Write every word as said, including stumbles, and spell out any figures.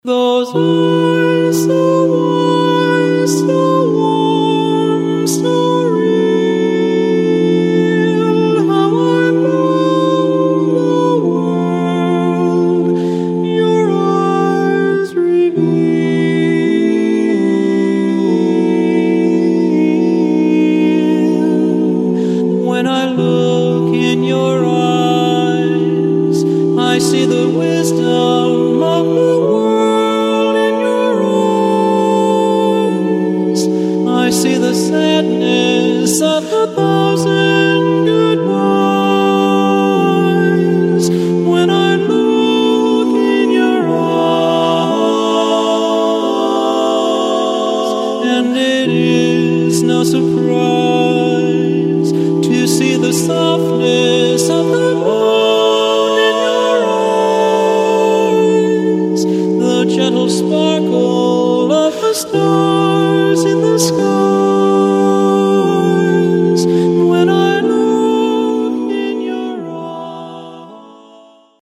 Those eyes so warm, so warm, so real, how I love the world your eyes reveal. When I look in your eyes, I see the wisdom of the world in your eyes. I see the sadness of a thousand goodbyes. When I look in your eyes, and it is no surprise to see the softness of the moon in your eyes, the gentle sparkle of the stars.